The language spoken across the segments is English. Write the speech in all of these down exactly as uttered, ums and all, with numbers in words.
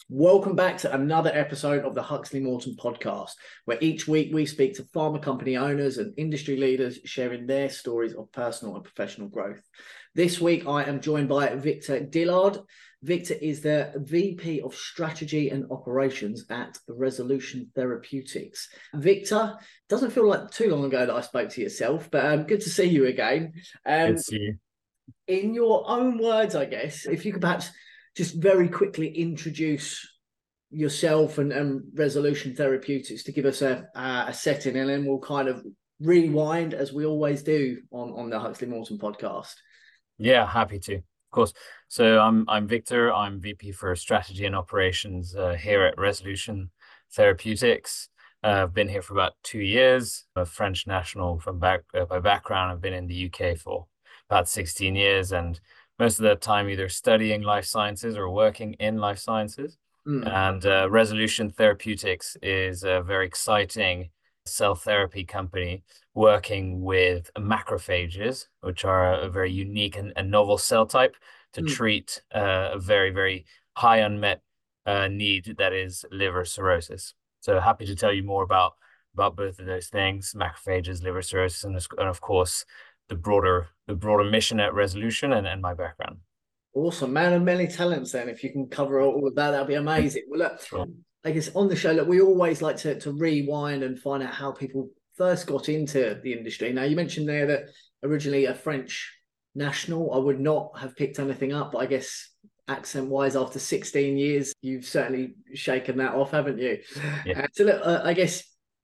Welcome back to another episode of the Huxley Morton podcast, where each week we speak to pharma company owners and industry leaders sharing their stories of personal and professional growth. This week, I am joined by Victor Dillard. Victor is the V P of Strategy and Operations at Resolution Therapeutics. Victor, doesn't feel like too long ago that I spoke to yourself, but um, good to see you again. Um, Good to see you. In your own words, I guess, if you could perhaps just very quickly introduce yourself and, and Resolution Therapeutics to give us a, a setting, and then we'll kind of rewind as we always do on, on the Huxley Morton podcast. Yeah, happy to, of course. So I'm I'm Victor. I'm V P for Strategy and Operations uh, here at Resolution Therapeutics. Uh, I've been here for about two years. I'm a French national from back uh, by background. I've been in the U K for about sixteen years, and most of the time either studying life sciences or working in life sciences. Mm. And uh, Resolution Therapeutics is a very exciting cell therapy company working with macrophages, which are a very unique and, and novel cell type to Mm. treat uh, a very, very high unmet uh, need that is liver cirrhosis. So happy to tell you more about about both of those things, macrophages, liver cirrhosis, and, and of course, the broader the broader mission at Resolution and, and my background. Awesome, man of many talents. Then, if you can cover all of that, that'd be amazing. Well, look, Sure. I guess on the show, look, we always like to to rewind and find out how people first got into the industry. Now, you mentioned there that originally a French national. I would not have picked anything up, but I guess accent-wise, after sixteen years, you've certainly shaken that off, haven't you? Yeah. Uh, so, look, uh, I guess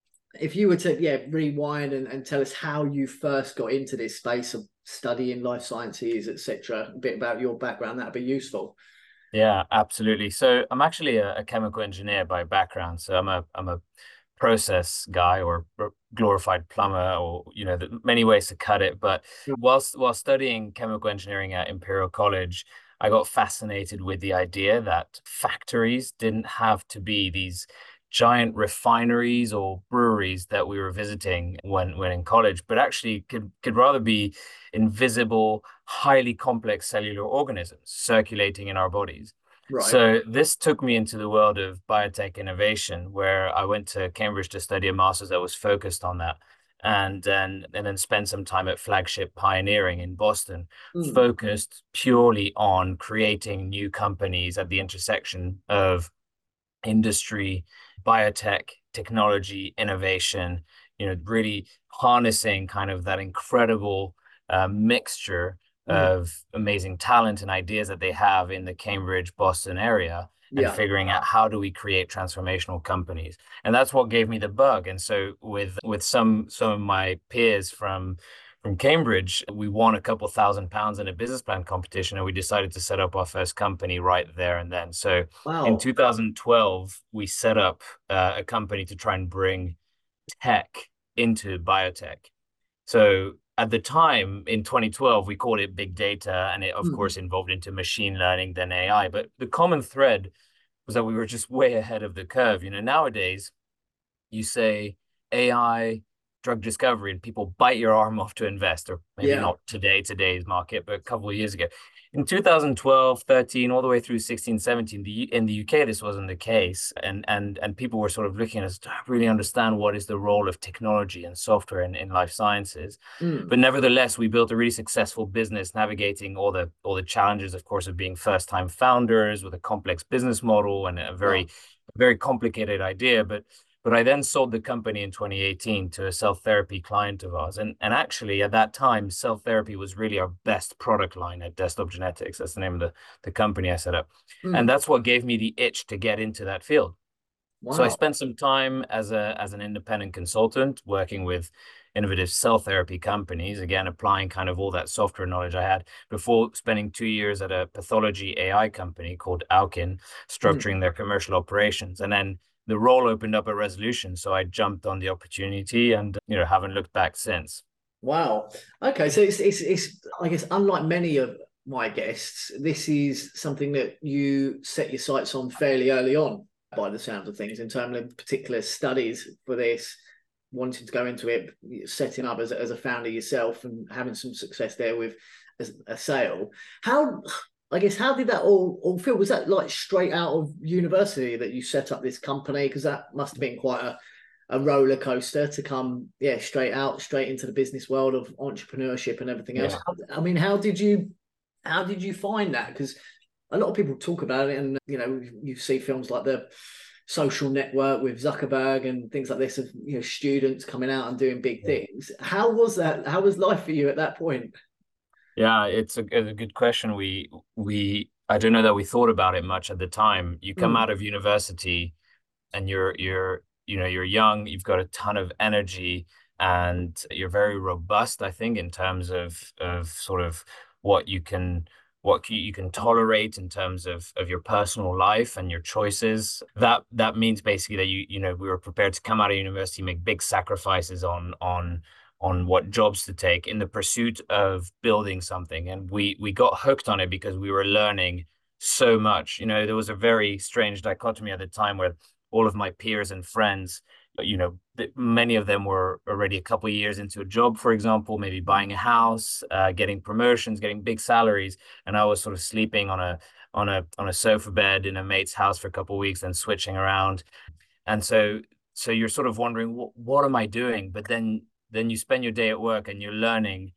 if you were to yeah rewind and, and tell us how you first got into this space of studying life sciences, et cetera, a bit about your background, that'd be useful. Yeah, absolutely. So I'm actually a, a chemical engineer by background. So I'm a I'm a process guy or glorified plumber, or you know, the many ways to cut it. But whilst while studying chemical engineering at Imperial College, I got fascinated with the idea that factories didn't have to be these giant refineries or breweries that we were visiting when when in college, but actually could could rather be invisible, highly complex cellular organisms circulating in our bodies. Right. So this took me into the world of biotech innovation, where I went to Cambridge to study a master's that was focused on that, and then and then spent some time at Flagship Pioneering in Boston, Mm. focused purely on creating new companies at the intersection of industry, biotech, technology, innovation, you know, really harnessing kind of that incredible uh, mixture Mm. of amazing talent and ideas that they have in the Cambridge, Boston area, and Yeah. figuring out how do we create transformational companies. And that's what gave me the bug. And so with with some some of my peers from from Cambridge, we won a couple thousand pounds in a business plan competition, and we decided to set up our first company right there and then. So in Wow. two thousand twelve, we set up uh, a company to try and bring tech into biotech. So at the time in twenty twelve, we called it big data, and it, of Mm. course, involved into machine learning, then A I. But the common thread was that we were just way ahead of the curve. You know, nowadays, you say A I, drug discovery, and people bite your arm off to invest, or maybe Yeah. not today, today's market, but a couple of years ago. In two thousand twelve, thirteen, all the way through sixteen, seventeen, the, in the U K, this wasn't the case. And, and, and people were sort of looking at us to really understand what is the role of technology and software in, in life sciences. Mm. But nevertheless, we built a really successful business navigating all the all the challenges, of course, of being first-time founders with a complex business model and a very, Wow. very complicated idea. But but I then sold the company in twenty eighteen to a cell therapy client of ours. And, and actually, at that time, cell therapy was really our best product line at Desktop Genetics. That's the name of the, the company I set up. And Mm. that's what gave me the itch to get into that field. So I Wow. spent some time as a as an independent consultant working with innovative cell therapy companies, again, applying kind of all that software knowledge I had before spending two years at a pathology A I company called Alkin, Mm. structuring their commercial operations. And then the role opened up at Resolution. So I jumped on the opportunity and, you know, haven't looked back since. Wow. Okay, so it's, it's it's I guess unlike many of my guests, this is something that you set your sights on fairly early on, by the sound of things, in terms of particular studies for this, wanting to go into it, setting up as a, as a founder yourself and having some success there with a, a sale. How I guess, how did that all, all feel? Was that like straight out of university that you set up this company? Because that must have been quite a, a roller coaster to come, yeah, straight out, straight into the business world of entrepreneurship and everything else. Yeah. I mean, how did you, how did you find that? Because a lot of people talk about it, and you know, you see films like The Social Network with Zuckerberg and things like this of, you know, students coming out and doing big Yeah. things. How was that? How was life for you at that point? Yeah, it's a, it's a good question. We we I don't know that we thought about it much at the time. You come Mm, out of university and you're you're you know you're young, you've got a ton of energy, and you're very robust, I think, in terms of of sort of what you can what you, you can tolerate in terms of of your personal life and your choices. That that means basically that you you know we were prepared to come out of university, make big sacrifices on on on what jobs to take in the pursuit of building something. And we we got hooked on it because we were learning so much. You know, there was a very strange dichotomy at the time where all of my peers and friends, you know, many of them were already a couple of years into a job, for example, maybe buying a house, uh, getting promotions, getting big salaries, and I was sort of sleeping on a on a on a sofa bed in a mate's house for a couple of weeks, and switching around. And so so you're sort of wondering, what, what am I doing? But then then you spend your day at work and you're learning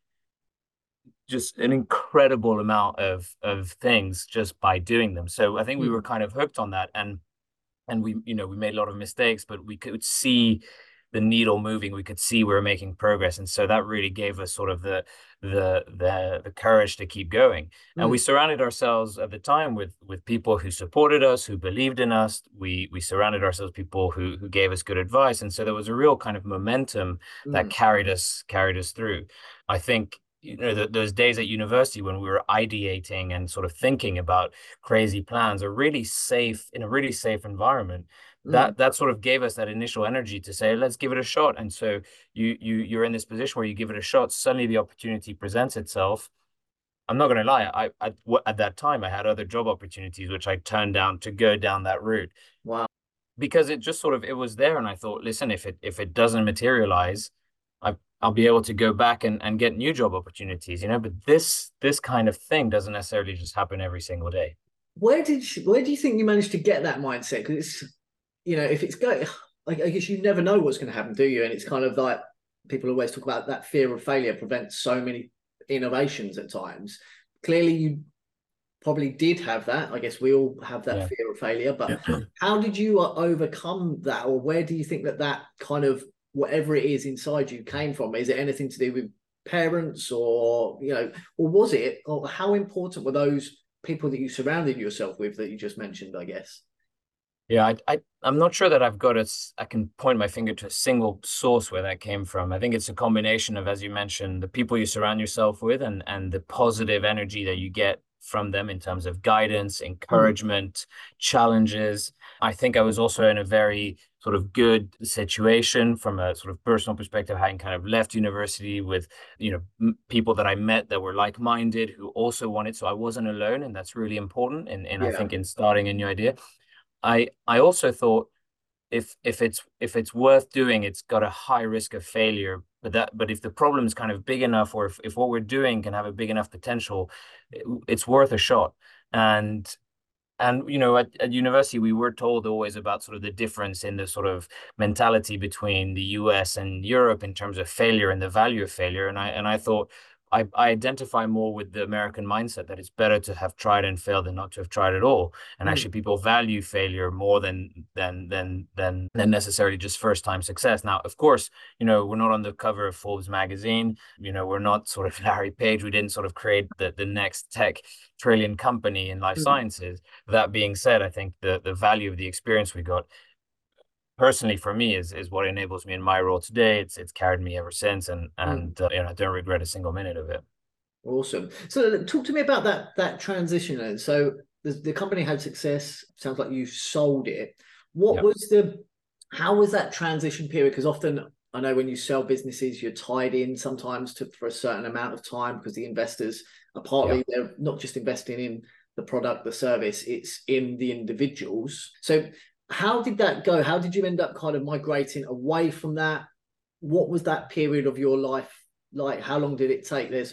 just an incredible amount of of things just by doing them. So I think we were mm, kind of hooked on that. And and we, you know, we made a lot of mistakes, but we could see the needle moving. We could see we were making progress, and so that really gave us sort of the the the the courage to keep going. And mm, we surrounded ourselves at the time with with people who supported us, who believed in us. We we surrounded ourselves with people who who gave us good advice, and so there was a real kind of momentum that mm, carried us carried us through. I think, you know, the, those days at university when we were ideating and sort of thinking about crazy plans are really safe, in a really safe environment. mm. That that sort of gave us that initial energy to say, let's give it a shot. And so you you you're in this position where you give it a shot. Suddenly the opportunity presents itself. I'm not going to lie. I, I at that time I had other job opportunities which I turned down to go down that route Wow. because it just sort of it was there. And I thought, listen, if it if it doesn't materialize, I I'll be able to go back and, and get new job opportunities, you know. But this this kind of thing doesn't necessarily just happen every single day. Where did you, where do you think you managed to get that mindset? Because it's, you know, if it's going, I, I guess you never know what's going to happen, do you? And it's kind of like people always talk about that fear of failure prevents so many innovations at times. Clearly, you probably did have that. I guess we all have that Yeah. fear of failure, but how did you uh, overcome that? Or where do you think that that kind of whatever it is inside you came from? Is it anything to do with parents, or, you know, or was it, or how important were those people that you surrounded yourself with that you just mentioned, I guess? Yeah, I, I I'm not sure that I've got a s- I can point my finger to a single source where that came from. I think it's a combination of, as you mentioned, the people you surround yourself with, and and the positive energy that you get from them in terms of guidance, Mm, encouragement, challenges. I think I was also in a very sort of good situation from a sort of personal perspective, having kind of left university with, you know, m- people that I met that were like-minded who also wanted. So I wasn't alone, and that's really important. And and I yeah. think in starting a new idea. I I also thought, if if it's if it's worth doing, it's got a high risk of failure. But that but if the problem is kind of big enough, or if, if what we're doing can have a big enough potential, it- it's worth a shot. And and you know, at, at university we were told always about sort of the difference in the sort of mentality between the U S and Europe in terms of failure and the value of failure. And I and I thought I, I identify more with the American mindset that it's better to have tried and failed than not to have tried at all. And Mm, actually people value failure more than than than than than necessarily just first time success. Now, of course, you know, we're not on the cover of Forbes magazine. You know, we're not sort of Larry Page. We didn't sort of create the, the next tech trillion company in life mm, sciences. That being said, I think the the value of the experience we got personally for me is is what enables me in my role today. It's it's carried me ever since, and mm. and uh, you know, I don't regret a single minute of it. Awesome. So talk to me about that that transition then. So the, the company had success. Sounds like you sold it. What Yeah, was the how was that transition period? Because often I know when you sell businesses, you're tied in sometimes to for a certain amount of time because the investors are yeah. partly they're not just investing in the product, the service, it's in the individuals. So how did that go? How did you end up kind of migrating away from that? What was that period of your life like? How long did it take? There's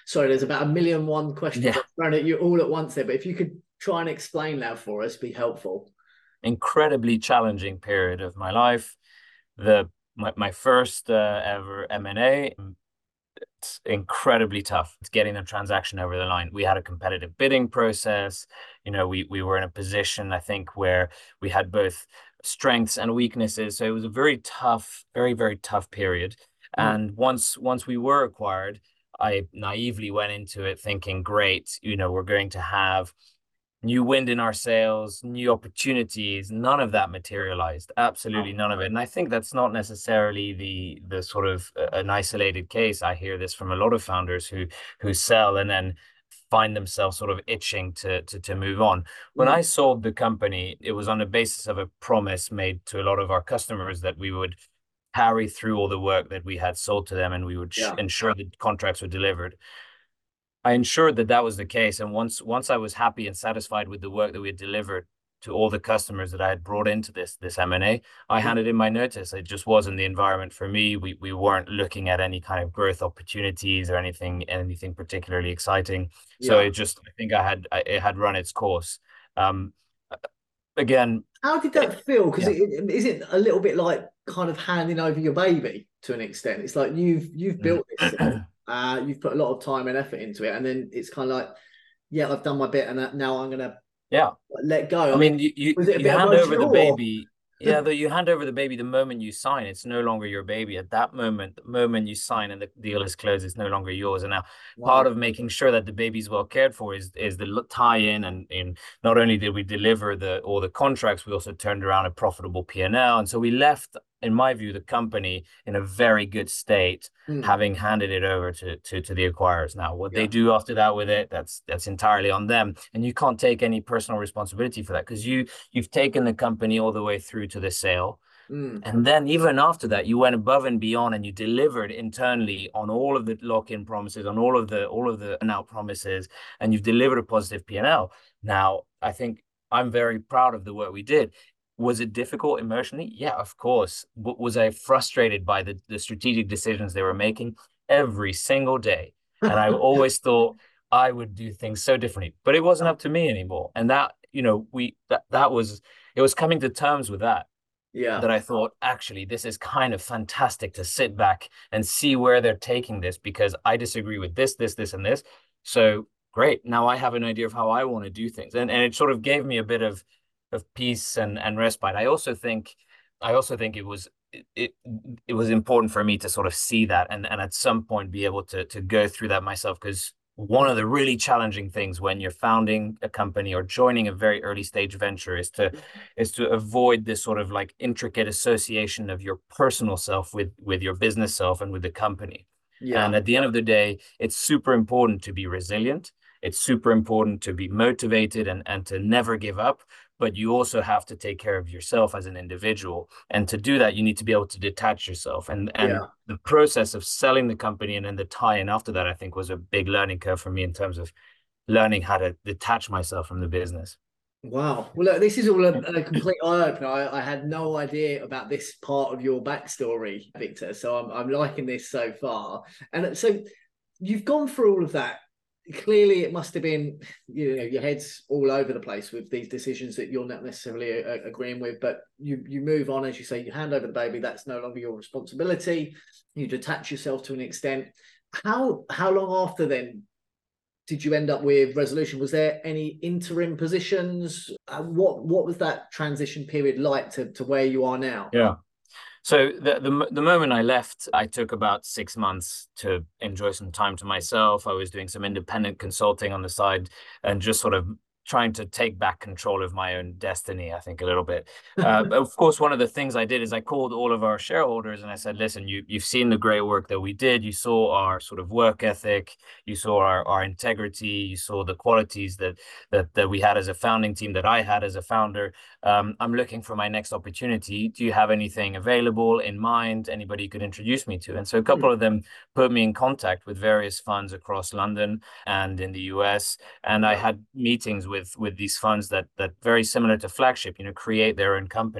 Sorry, there's about a million and one questions Yeah. I've thrown at you all at once there, but if you could try and explain that for us, be helpful. Incredibly challenging period of my life. The my, my first uh, ever M and A, it's incredibly tough. It's getting a transaction over the line. We had a competitive bidding process. You know, we we were in a position, I think, where we had both strengths and weaknesses. So it was a very tough, very, very tough period. Mm. And once once we were acquired, I naively went into it thinking, great, you know, we're going to have new wind in our sails, new opportunities. None of that materialized. Absolutely none of it. And I think that's not necessarily the the sort of uh, an isolated case. I hear this from a lot of founders who who sell and then find themselves sort of itching to to to move on. When Mm. I sold the company, it was on the basis of a promise made to a lot of our customers that we would carry through all the work that we had sold to them and we would Yeah. ensure that contracts were delivered. I ensured that that was the case. And once once I was happy and satisfied with the work that we had delivered to all the customers that I had brought into this this M and A, I handed in my notice. It just wasn't the environment for me. We we weren't looking at any kind of growth opportunities or anything anything particularly exciting. So Yeah. it just I think I had I, it had run its course. Um, again, How did it, that feel? Because yeah. it, it, is it a little bit like kind of handing over your baby to an extent? It's like you've you've built this thing, uh, you've put a lot of time and effort into it, and then it's kind of like, yeah, I've done my bit, and now I'm gonna Yeah. let go. I I mean, mean, you, you, was it a you bit hand over the emotional or? baby. Yeah, though you hand over the baby the moment you sign, it's no longer your baby. At that moment, the moment you sign and the deal is closed, it's no longer yours. And now part Wow. of making sure that the baby's well cared for is is the tie-in. And, and not only did we deliver the all the contracts, we also turned around a profitable P and L. And so we left, in my view, the company in a very good state, Mm. having handed it over to, to to the acquirers. Now, what they Yeah. do after that with it, that's that's entirely on them. And you can't take any personal responsibility for that because you you've taken the company all the way through to the sale. Mm. And then even after that, you went above and beyond and you delivered internally on all of the lock-in promises, on all of the all of the out promises, and you've delivered a positive P and L. Now, I think I'm very proud of the work we did. Was it difficult emotionally? Yeah, of course. W- was I frustrated by the, the strategic decisions they were making? Every single day. And I always thought I would do things so differently, but it wasn't up to me anymore. And that, you know, we that that was it was coming to terms with that Yeah. that I thought, actually, this is kind of fantastic to sit back and see where they're taking this because I disagree with this, this, this, and this. So great. Now I have an idea of how I want to do things. And and it sort of gave me a bit of of peace and, and respite. I also think I also think it was it it was important for me to sort of see that and, and at some point be able to to go through that myself because one of the really challenging things when you're founding a company or joining a very early stage venture is to is to avoid this sort of like intricate association of your personal self with with your business self and with the company. Yeah. And at the end of the day, it's super important to be resilient. It's super important to be motivated and, and to never give up. But you also have to take care of yourself as an individual. And to do that, you need to be able to detach yourself. And and Yeah. the process of selling the company and then the tie-in after that, I think was a big learning curve for me in terms of learning how to detach myself from the business. Wow. Well, look, this is all a, a complete eye opener. I, I had no idea about this part of your backstory, Victor. So I'm I'm liking this so far. And so you've gone through all of that. Clearly, it must have been, you know, your head's all over the place with these decisions that you're not necessarily uh, agreeing with. But you you move on, as you say, you hand over the baby. That's no longer your responsibility. You detach yourself to an extent. How how long after then did you end up with Resolution? Was there any interim positions? Uh, what what was that transition period like to, to where you are now? Yeah. So the, the the moment I left, I took about six months to enjoy some time to myself. I was doing some independent consulting on the side and just sort of trying to take back control of my own destiny, I think, a little bit. Uh, but of course, one of the things I did is I called all of our shareholders and I said, listen, you, you've seen the great work that we did. You saw our sort of work ethic. You saw our, our integrity. You saw the qualities that, that, that we had as a founding team, that I had as a founder. Um, I'm looking for my next opportunity. Do you have anything available in mind? Anybody you could introduce me to? And so a couple of them put me in contact with various funds across London and in the U S. And I had meetings with with these funds that that very similar to Flagship, you know, create their own companies.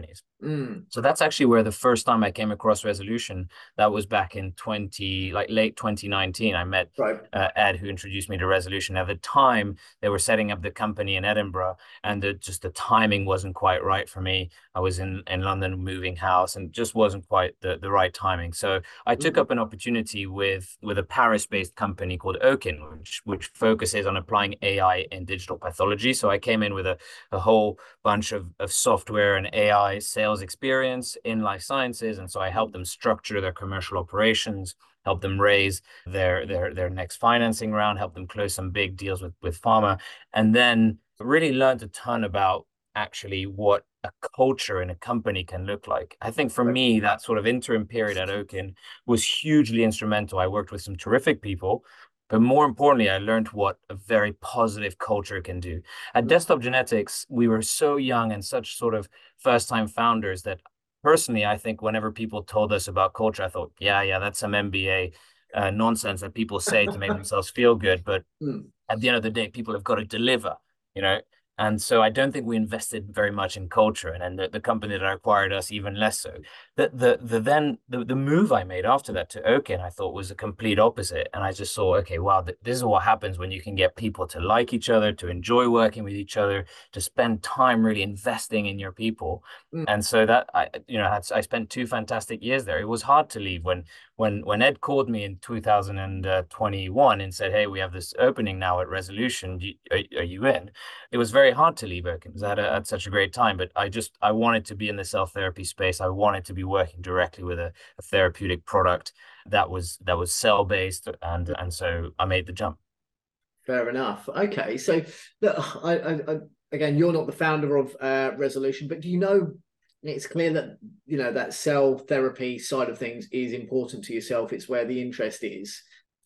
Mm. So that's actually where the first time I came across Resolution, that was back in twenty, like late twenty nineteen. I met Right. uh, Ed, who introduced me to Resolution. At the time, they were setting up the company in Edinburgh, and the, just the timing wasn't quite right for me. I was in, in London moving house, and just wasn't quite the, the right timing. So I took Mm. up an opportunity with, with a Paris-based company called Oaken, which, which focuses on applying A I in digital pathology. So I came in with a, a whole bunch of, of software and A I sales experience in life sciences. And so I helped them structure their commercial operations, help them raise their their their next financing round, help them close some big deals with, with pharma, and then really learned a ton about actually what a culture in a company can look like. I think for Right. me, that sort of interim period at Oaken was hugely instrumental. I worked with some terrific people, but more importantly, I learned what a very positive culture can do. At Desktop Genetics, we were so young and such sort of first-time founders that personally, I think whenever people told us about culture, I thought, yeah, yeah, that's some M B A uh, nonsense that people say to make themselves feel good. But Mm. at the end of the day, people have got to deliver, you know. And so I don't think we invested very much in culture, and then the, the company that acquired us even less so. The the the then the, the move I made after that to Oaken, I thought was a complete opposite. And I just saw, okay, wow, th this is what happens when you can get people to like each other, to enjoy working with each other, to spend time really investing in your people. Mm. And so that I, you know, I spent two fantastic years there. It was hard to leave when when when Ed called me in two thousand twenty-one and said, "Hey, we have this opening now at Resolution. Do you, are, are you in?" It was very hard to leave Oaken because I had, a, had such a great time. But I just I wanted to be in the cell therapy space. I wanted to be working directly with a, a therapeutic product that was that was cell based, and and so I made the jump. Fair enough. Okay, so look, I, I, I, again, you're not the founder of uh, Resolution, but do you know? It's clear that you know that cell therapy side of things is important to yourself. It's where the interest is.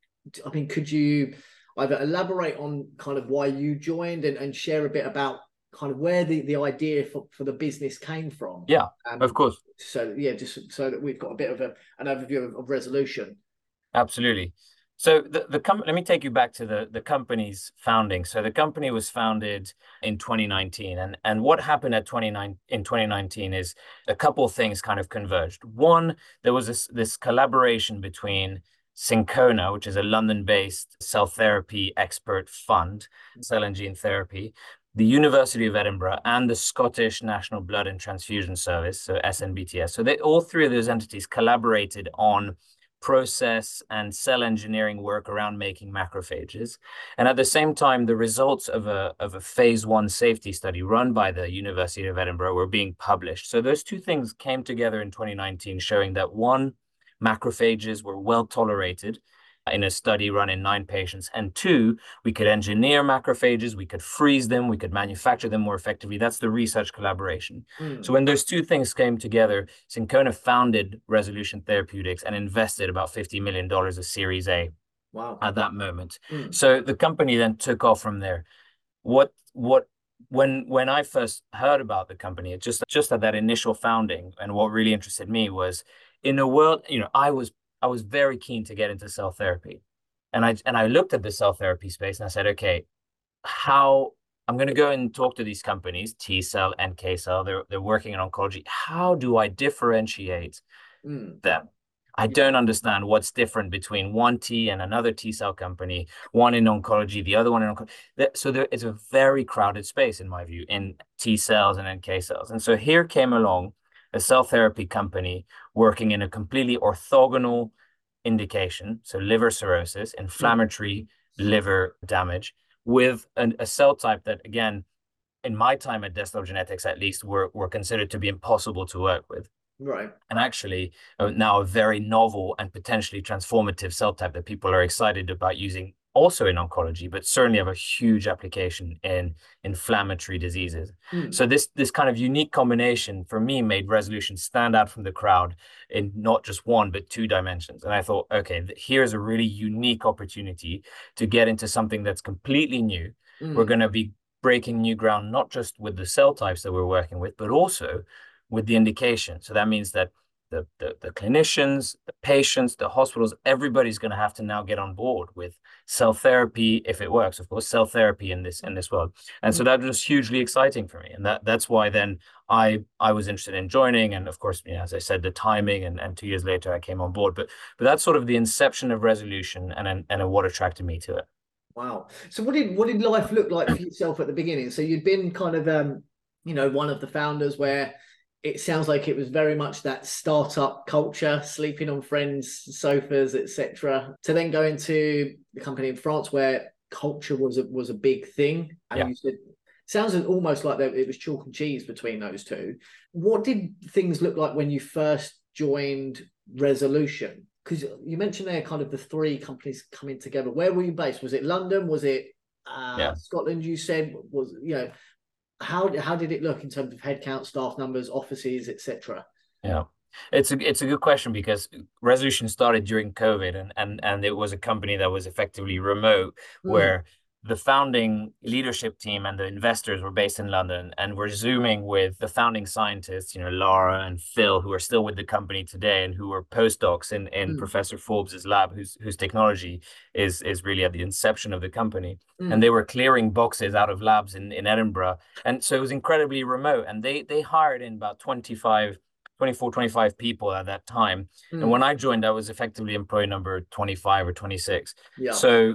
I mean, could you either elaborate on kind of why you joined and, and share a bit about kind of where the, the idea for, for the business came from? Yeah, of Um, course. so yeah, just so that we've got a bit of a, an overview of, of Resolution. Absolutely. So the, the com let me take you back to the, the company's founding. So the company was founded in twenty nineteen. And, and what happened at twenty-nine in twenty nineteen is a couple of things kind of converged. One, there was this, this collaboration between Syncona, which is a London-based cell therapy expert fund, cell and gene therapy, the University of Edinburgh, and the Scottish National Blood and Transfusion Service, so S N B T S. So they, all three of those entities collaborated on process and cell engineering work around making macrophages. And at the same time, the results of a, of a phase one safety study run by the University of Edinburgh were being published. So those two things came together in twenty nineteen, showing that one, macrophages were well tolerated in a study run in nine patients. And two, we could engineer macrophages, we could freeze them, we could manufacture them more effectively. That's the research collaboration. Mm. So when those two things came together, Syncona founded Resolution Therapeutics and invested about fifty million dollars of Series A. Wow. At that moment. Mm. So the company then took off from there. What, what, when when I first heard about the company, it just just at that initial founding, and what really interested me was in a world, you know, I was I was very keen to get into cell therapy. And I and I looked at the cell therapy space and I said, okay, how I'm going to go and talk to these companies, T cell, N K cell, they're they're working in oncology. How do I differentiate mm. them? I don't understand what's different between one T and another T cell company, one in oncology, the other one in oncology. So there is a very crowded space, in my view, in T cells and N K cells. And so here came along a cell therapy company working in a completely orthogonal indication, so liver cirrhosis, inflammatory liver damage, with an, a cell type that, again, in my time at Desktop Genetics, at least, were, were considered to be impossible to work with. Right. And actually, uh, now a very novel and potentially transformative cell type that people are excited about using also in oncology, but certainly have a huge application in inflammatory diseases. Mm. So this this kind of unique combination for me made Resolution stand out from the crowd in not just one, but two dimensions. And I thought, okay, here's a really unique opportunity to get into something that's completely new. Mm. We're going to be breaking new ground, not just with the cell types that we're working with, but also with the indication. So that means that the, the, the clinicians, the patients, the hospitals, everybody's going to have to now get on board with cell therapy, if it works, of course, cell therapy in this in this world. And so that was hugely exciting for me. And that that's why then I I was interested in joining. And of course, you know, as I said, the timing, and, and two years later I came on board. But but that's sort of the inception of Resolution, and and, and what attracted me to it. Wow. So what did what did life look like for yourself at the beginning? So you'd been kind of um, you know, one of the founders, where it sounds like it was very much that startup culture, sleeping on friends' sofas, et cetera. To then go into the company in France where culture was a, was a big thing. And yeah. you said, sounds almost like it was chalk and cheese between those two. What did things look like when you first joined Resolution? Because you mentioned there kind of the three companies coming together. Where were you based? Was it London? Was it uh, yeah. Scotland? You said was you know. How how did it look in terms of headcount, staff numbers, offices, et cetera? Yeah, it's a it's a good question, because Resolution started during COVID, and and and it was a company that was effectively remote, mm. where the founding leadership team and the investors were based in London, and we're Zooming with the founding scientists, you know, Lara and Phil, who are still with the company today and who were postdocs in, in mm. Professor Forbes's lab, whose whose technology is is really at the inception of the company. Mm. And they were clearing boxes out of labs in, in Edinburgh. And so it was incredibly remote. And they they hired in about twenty-five, twenty-four, twenty-five people at that time. Mm. And when I joined, I was effectively employee number twenty-five or twenty-six. Yeah. So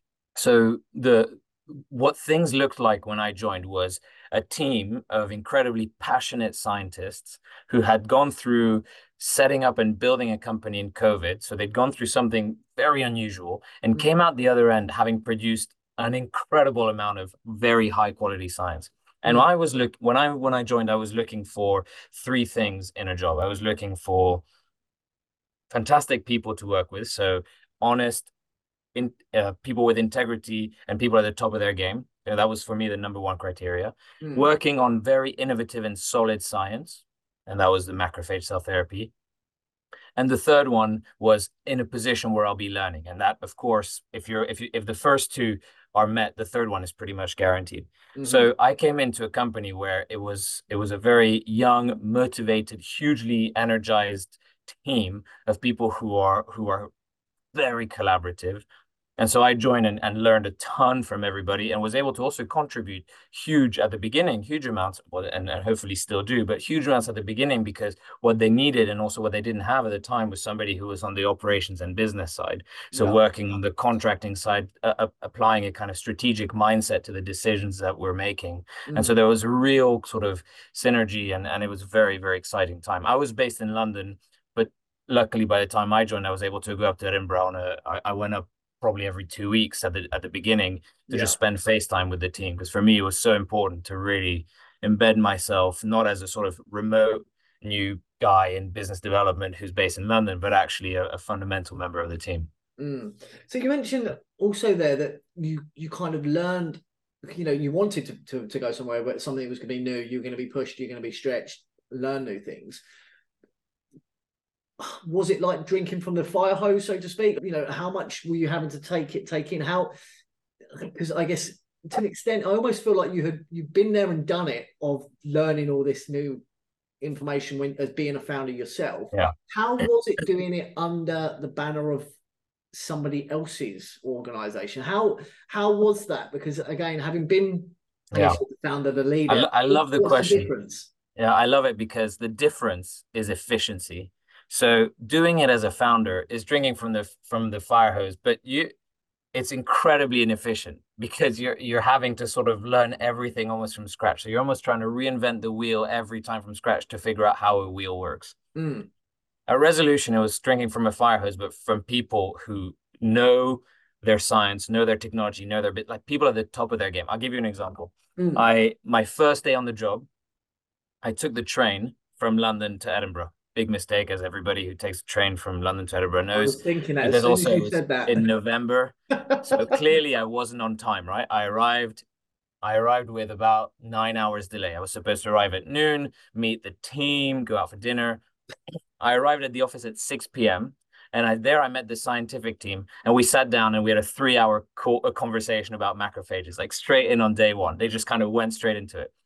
So the what things looked like when I joined was a team of incredibly passionate scientists who had gone through setting up and building a company in COVID. So they'd gone through something very unusual and mm-hmm. came out the other end having produced an incredible amount of very high quality science. And mm-hmm. I was look when I when I joined, I was looking for three things in a job. I was looking for fantastic people to work with, so honest, in uh, people with integrity and people at the top of their game. You know, that was for me the number one criteria. Mm. Working on very innovative and solid science, and that was the macrophage cell therapy. And the third one was in a position where I'll be learning, and that, of course, if you're if you if the first two are met, the third one is pretty much guaranteed. Mm-hmm. So I came into a company where it was it was a very young, motivated, hugely energized team of people who are who are very collaborative. And so I joined and, and learned a ton from everybody, and was able to also contribute huge at the beginning, huge amounts, and, and hopefully still do, but huge amounts at the beginning, because what they needed and also what they didn't have at the time was somebody who was on the operations and business side. So yeah. working on the contracting side, uh, applying a kind of strategic mindset to the decisions that we're making. Mm. And so there was a real sort of synergy, and, and it was a very, very exciting time. I was based in London, but luckily by the time I joined, I was able to go up to Edinburgh on a, I, I went up probably every two weeks at the at the beginning to yeah. just spend FaceTime with the team, because for me it was so important to really embed myself, not as a sort of remote new guy in business development who's based in London, but actually a, a fundamental member of the team. Mm. So you mentioned also there that you you kind of learned, you know, you wanted to to, to go somewhere where something was going to be new, you're going to be pushed, you're going to be stretched, learn new things. Was it like drinking from the fire hose, so to speak? You know, how much were you having to take it, take in? How, because I guess to an extent, I almost feel like you had you've been there and done it, of learning all this new information when as being a founder yourself. Yeah. How was it doing it under the banner of somebody else's organization? How how was that? Because again, having been yeah. the founder, the leader, I, I love the question. The difference? Yeah, I love it, because the difference is efficiency. So doing it as a founder is drinking from the from the fire hose, but you, it's incredibly inefficient, because you're you're having to sort of learn everything almost from scratch. So you're almost trying to reinvent the wheel every time from scratch to figure out how a wheel works. Mm. At Resolution, it was drinking from a fire hose, but from people who know their science, know their technology, know their bit, like people at the top of their game. I'll give you an example. Mm. I my first day on the job, I took the train from London to Edinburgh. Big mistake, as everybody who takes a train from London to Edinburgh knows. I was thinking that as soon as you said that. In November. So clearly I wasn't on time, right? I arrived, I arrived with about nine hours delay. I was supposed to arrive at noon, meet the team, go out for dinner. I arrived at the office at six p.m. and I, there I met the scientific team, and we sat down and we had a three hour co- a conversation about macrophages, like straight in on day one. They just kind of went straight into it.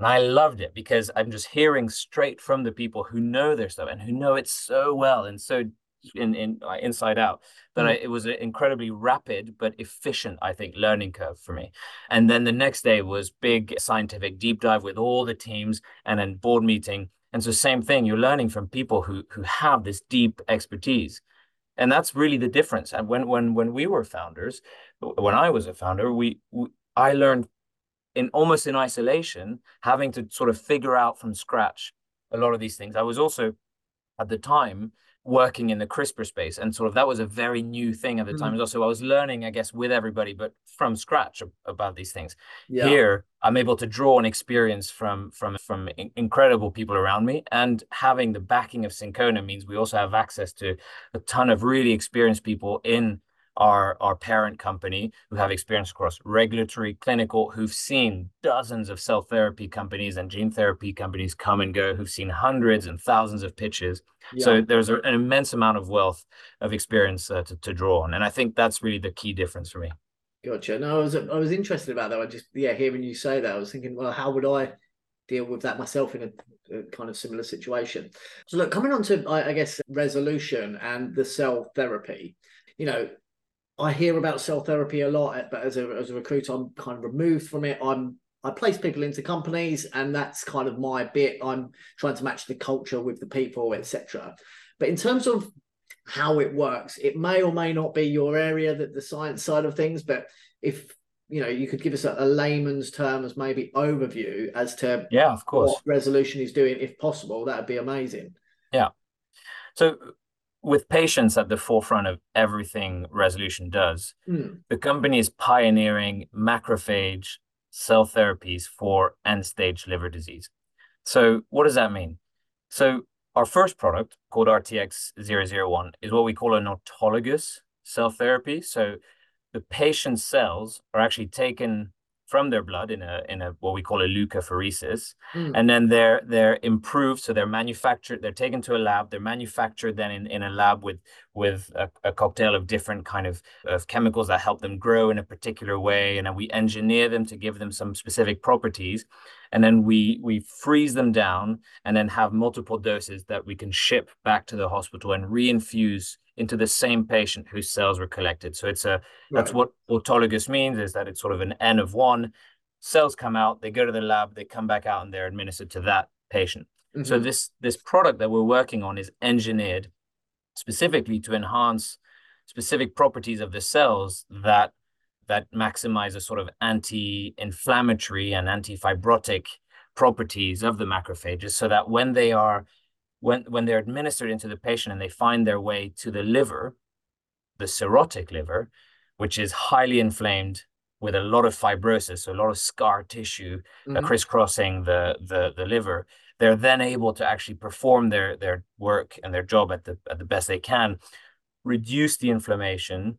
And I loved it because I'm just hearing straight from the people who know their stuff and who know it so well and so in, in uh, inside out that I, Mm. it was an incredibly rapid but efficient, I think, learning curve for me. And then the next day was big scientific deep dive with all the teams and then board meeting. And so same thing, you're learning from people who who have this deep expertise. And that's really the difference. And when when when we were founders, when I was a founder, we, we I learned in almost in isolation, having to sort of figure out from scratch a lot of these things. I was also at the time working in the CRISPR space, and sort of that was a very new thing at the time. Mm. Also, I was learning, I guess, with everybody, but from scratch about these things. Yeah. Here, I'm able to draw on experience from from from incredible people around me, and having the backing of Syncona means we also have access to a ton of really experienced people in our our parent company who have experience across regulatory, clinical, who've seen dozens of cell therapy companies and gene therapy companies come and go, who've seen hundreds and thousands of pitches. Yeah. So there's a, an immense amount of wealth of experience uh, to, to draw on. And I think that's really the key difference for me. Gotcha. No, I was I was interested about that. I just yeah, hearing you say that, I was thinking, well, how would I deal with that myself in a, a kind of similar situation? So look, coming on to I, I guess resolution and the cell therapy, you know, I hear about cell therapy a lot, but as a as a recruiter, I'm kind of removed from it. I'm I place people into companies, and that's kind of my bit. I'm trying to match the culture with the people, et cetera. But in terms of how it works, it may or may not be your area, that the science side of things. But if you know, you could give us a, a layman's term as maybe overview as to yeah, of course, what Resolution is doing, if possible, that would be amazing. Yeah. So with patients at the forefront of everything Resolution does, mm. the company is pioneering macrophage cell therapies for end-stage liver disease. So what does that mean? So our first product, called R T X zero zero one, is what we call an autologous cell therapy. So the patient's cells are actually taken from their blood in a in a what we call a leukapheresis, mm. and then they're they're improved. So they're manufactured. They're taken to a lab. They're manufactured then in, in a lab with with a, a cocktail of different kind of, of chemicals that help them grow in a particular way, and then we engineer them to give them some specific properties, and then we we freeze them down, and then have multiple doses that we can ship back to the hospital and reinfuse into the same patient whose cells were collected. So it's a that's right. What autologous means, is that it's sort of an N of one. Cells come out, they go to the lab, they come back out, and they're administered to that patient. Mm-hmm. So this this product that we're working on is engineered specifically to enhance specific properties of the cells that that maximize a sort of anti-inflammatory and anti-fibrotic properties of the macrophages, so that when they are when when they're administered into the patient and they find their way to the liver, the cirrhotic liver, which is highly inflamed with a lot of fibrosis, so a lot of scar tissue mm-hmm. uh, crisscrossing the, the the liver, they're then able to actually perform their their work and their job at the at the best they can, reduce the inflammation,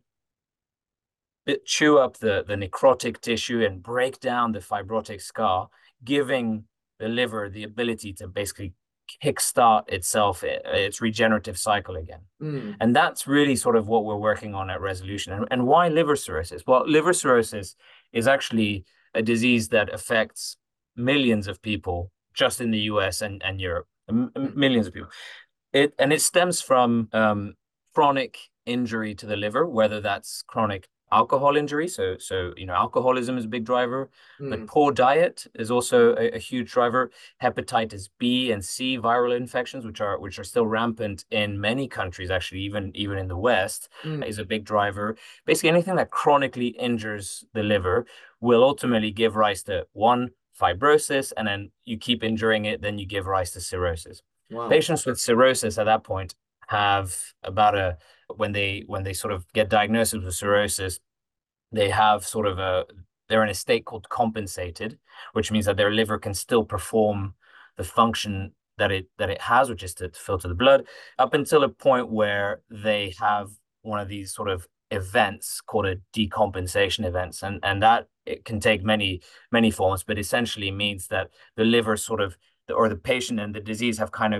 chew up the, the necrotic tissue, and break down the fibrotic scar, giving the liver the ability to basically kickstart itself, its regenerative cycle again. Mm. And that's really sort of what we're working on at Resolution. And, and why liver cirrhosis? Well, liver cirrhosis is actually a disease that affects millions of people just in the U S and, and Europe, M- millions of people. It And it stems from um, chronic injury to the liver, whether that's chronic alcohol injury. So, so you know, alcoholism is a big driver, mm. but poor diet is also a, a huge driver. Hepatitis B and C viral infections, which are which are still rampant in many countries, actually, even even in the West, mm. is a big driver. Basically, anything that chronically injures the liver will ultimately give rise to one, fibrosis, and then you keep injuring it, then you give rise to cirrhosis. Wow. Patients with cirrhosis at that point have about a when they when they sort of get diagnosed with cirrhosis, they have sort of a they're in a state called compensated, which means that their liver can still perform the function that it that it has, which is to, to filter the blood, up until a point where they have one of these sort of events called a decompensation events, and and that it can take many many forms, but essentially means that the liver sort of or the patient and the disease have kind of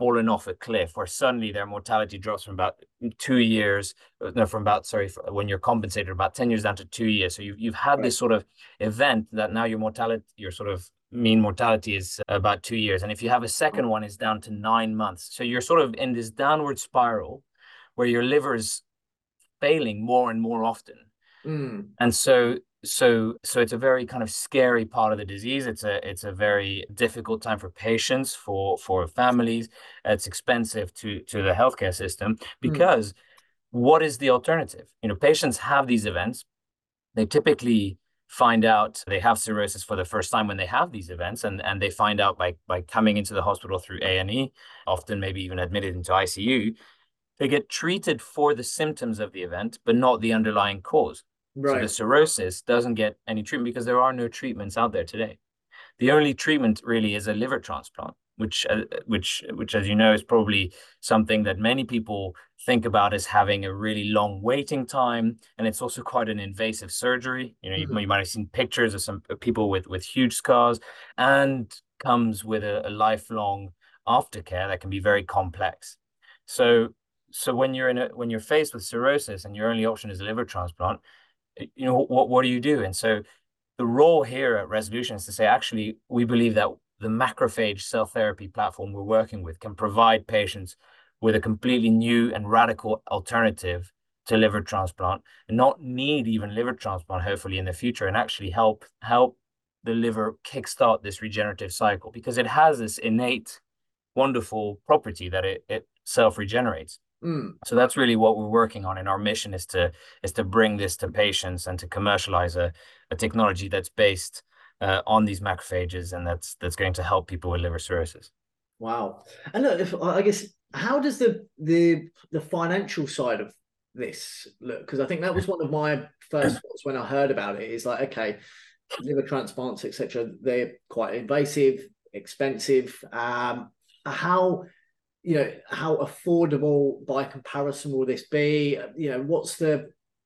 fallen off a cliff where suddenly their mortality drops from about two years, no, from about, sorry, when you're compensated about ten years down to two years. So you've, you've had right. this sort of event that now your mortality, your sort of mean mortality is about two years. And if you have a second one, it's down to nine months. So you're sort of in this downward spiral where your liver is failing more and more often. Mm. And so So, so it's a very kind of scary part of the disease. It's a, it's a very difficult time for patients, for, for families. It's expensive to, to the healthcare system because mm. what is the alternative? You know, patients have these events. They typically find out they have cirrhosis for the first time when they have these events, and, and they find out by, by coming into the hospital through A and E, often maybe even admitted into I C U. They get treated for the symptoms of the event, but not the underlying cause. Right. So the cirrhosis doesn't get any treatment because there are no treatments out there today. The only treatment really is a liver transplant, which, uh, which, which, as you know, is probably something that many people think about as having a really long waiting time, and it's also quite an invasive surgery. You know, mm-hmm. you, you might have seen pictures of some people with with huge scars, and comes with a, a lifelong aftercare that can be very complex. So, so when you're in a when you're faced with cirrhosis and your only option is a liver transplant, you know, what, what do you do? And so the role here at Resolution is to say, actually, we believe that the macrophage cell therapy platform we're working with can provide patients with a completely new and radical alternative to liver transplant, and not need even liver transplant, hopefully, in the future, and actually help help the liver kickstart this regenerative cycle, because it has this innate, wonderful property that it, it self-regenerates. Mm. So that's really what we're working on, and our mission is to is to bring this to patients and to commercialize a, a technology that's based uh, on these macrophages, and that's that's going to help people with liver cirrhosis. Wow. And look, if, I guess, how does the the the financial side of this look? Because I think that was one of my first thoughts when I heard about it. Is like, okay, liver transplants, et cetera, they're quite invasive, expensive. Um, how you know, how affordable by comparison will this be? You know, what's the,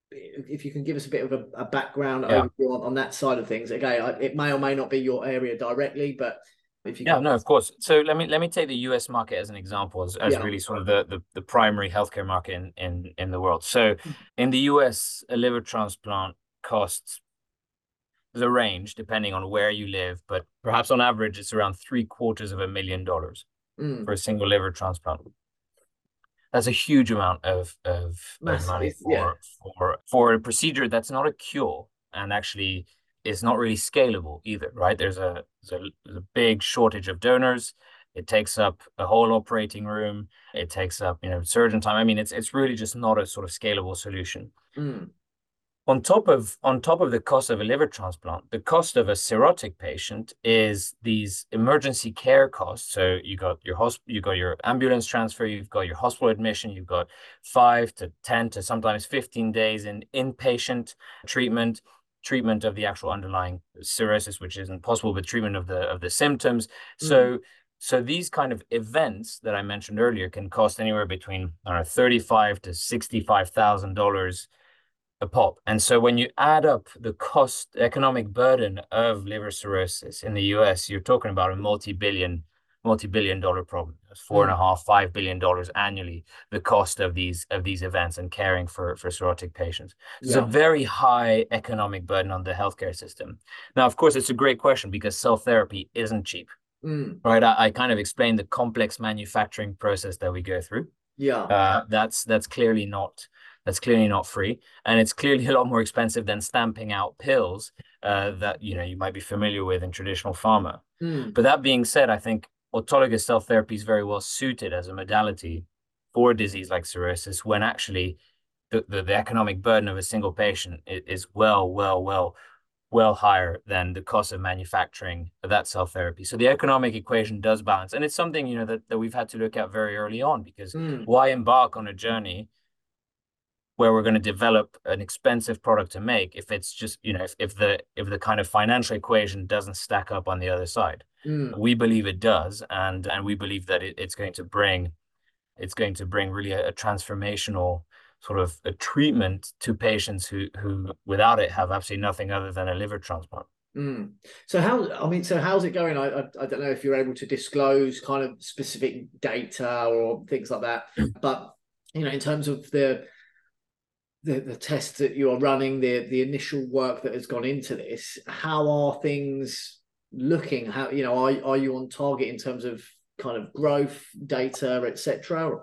if you can give us a bit of a, a background yeah. overview on, on that side of things. Again, it may or may not be your area directly, but if you yeah, can... no, of course. So let me let me take the U S market as an example, as, as yeah. really sort of the, the the primary healthcare market in in in the world. So in the U S, a liver transplant costs, there's a range depending on where you live, but perhaps on average it's around three quarters of a million dollars. Mm. for a single liver transplant. That's a huge amount of of, of money for, yeah. for for a procedure that's not a cure, and actually is not really scalable either, right? There's a there's a, there's a big shortage of donors. It takes up a whole operating room. It takes up, you know, surgeon time. I mean, it's it's really just not a sort of scalable solution. Mm. On top of on top of the cost of a liver transplant, the cost of a cirrhotic patient is these emergency care costs. So you got your hosp- you got your ambulance transfer, you've got your hospital admission, you've got five to ten to sometimes fifteen days in inpatient treatment, treatment of the actual underlying cirrhosis, which isn't possible, but treatment of the of the symptoms. Mm. So so these kind of events that I mentioned earlier can cost anywhere between I don't know, thirty-five to sixty-five thousand dollars a pop. And so when you add up the cost, economic burden of liver cirrhosis in the U S, you're talking about a multi-billion, multi-billion dollar problem. It's four mm. and a half, five billion dollars annually, the cost of these of these events and caring for, for cirrhotic patients. So yeah. It's a very high economic burden on the healthcare system. Now, of course, it's a great question because cell therapy isn't cheap. Mm. Right? I, I kind of explained the complex manufacturing process that we go through. Yeah. Uh, that's that's clearly not That's clearly not free, and it's clearly a lot more expensive than stamping out pills uh, that you know you might be familiar with in traditional pharma. Mm. But that being said, I think autologous cell therapy is very well suited as a modality for a disease like cirrhosis, when actually the, the, the economic burden of a single patient is, is well, well, well, well higher than the cost of manufacturing that cell therapy. So the economic equation does balance, and it's something you know that, that we've had to look at very early on, because mm. why embark on a journey where we're going to develop an expensive product to make if it's just, you know, if, if the if the kind of financial equation doesn't stack up on the other side. Mm. We believe it does, and and we believe that it, it's going to bring it's going to bring really a, a transformational sort of a treatment to patients who who without it have absolutely nothing other than a liver transplant. Mm. So how, I mean, so how's it going? I, I I don't know if you're able to disclose kind of specific data or things like that, but you know, in terms of the the, the tests that you are running, the the initial work that has gone into this, how are things looking? How, you know, are are you on target in terms of kind of growth, data, et cetera?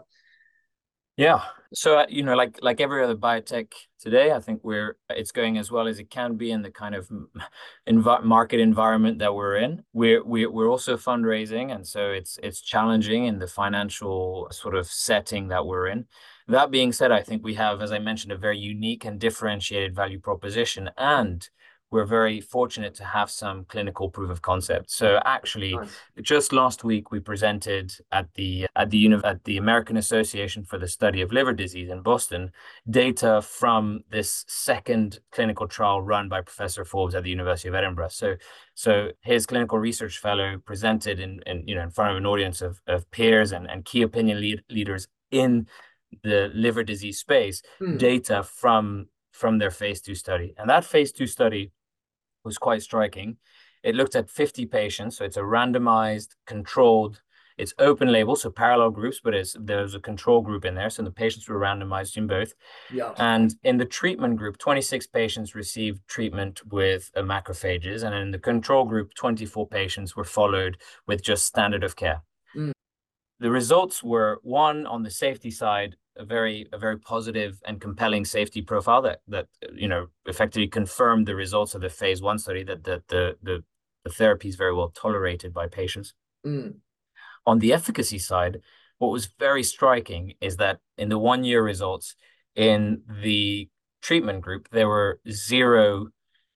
Yeah. So, uh, you know, like like every other biotech today, I think we're it's going as well as it can be in the kind of env market environment that we're in. We're we're we're also fundraising, and so it's it's challenging in the financial sort of setting that we're in. That being said, I think we have, as I mentioned, a very unique and differentiated value proposition, and we're very fortunate to have some clinical proof of concept. So actually, Nice. just last week, we presented at the at the uni at the American Association for the Study of Liver Disease in Boston data from this second clinical trial run by Professor Forbes at the University of Edinburgh. So, so his clinical research fellow presented in, in you know in front of an audience of of peers and and key opinion lead, leaders in the liver disease space Mm. data from from their phase two study, and that phase two study was quite striking. It looked at fifty patients, so it's a randomized, controlled, it's open label, so parallel groups, but it's, there's a control group in there, so the patients were randomized in both. Yeah. And in the treatment group, twenty-six patients received treatment with uh, macrophages, and in the control group, twenty-four patients were followed with just standard of care. Mm. The results were, one, on the safety side, a very a very positive and compelling safety profile that that you know effectively confirmed the results of the phase one study that that the the, the therapy is very well tolerated by patients. Mm. On the efficacy side, what was very striking is that in the one year results in the treatment group, there were zero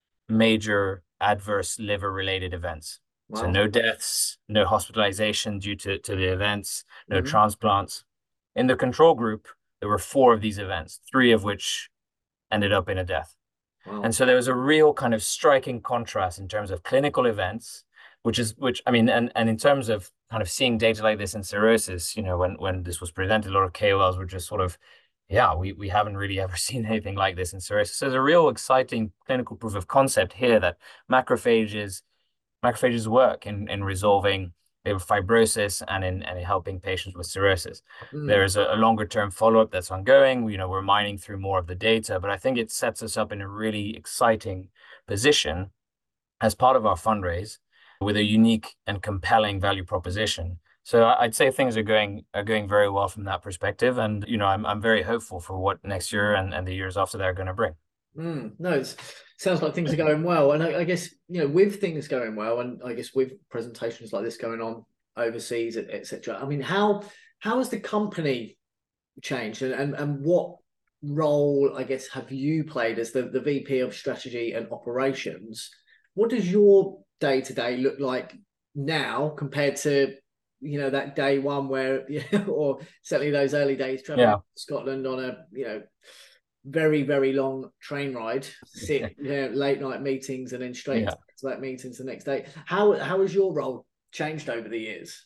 major adverse liver related events. So Wow. no deaths, no hospitalization due to, to the events, no Mm. transplants. In the control group, there were four of these events, three of which ended up in a death. And Wow. so there was a real kind of striking contrast in terms of clinical events, which is which I mean, and and in terms of kind of seeing data like this in cirrhosis, you know, when when this was presented, a lot of K O Ls were just sort of, yeah, we we haven't really ever seen anything like this in cirrhosis. So there's a real exciting clinical proof of concept here that macrophages macrophages work in in resolving liver fibrosis and in and in helping patients with cirrhosis. Mm. There's a, a longer term follow up that's ongoing. You know, we're mining through more of the data, but I think it sets us up in a really exciting position as part of our fundraise with a unique and compelling value proposition. So I'd say things are going are going very well from that perspective, and you know, I'm I'm very hopeful for what next year and, and the years after that are going to bring. Mm. No, it sounds like things are going well, and I, I guess, you know, with things going well, and I guess with presentations like this going on overseas, et cetera. I mean, how how has the company changed, and and, and what role, I guess, have you played as the, the V P of strategy and operations? What does your day to day look like now compared to, you know, that day one where, yeah, or certainly those early days traveling Yeah. to Scotland on a, you know, very, very long train ride, sit, you know, late night meetings, and then straight Yeah. into that meetings the next day. How how has your role changed over the years?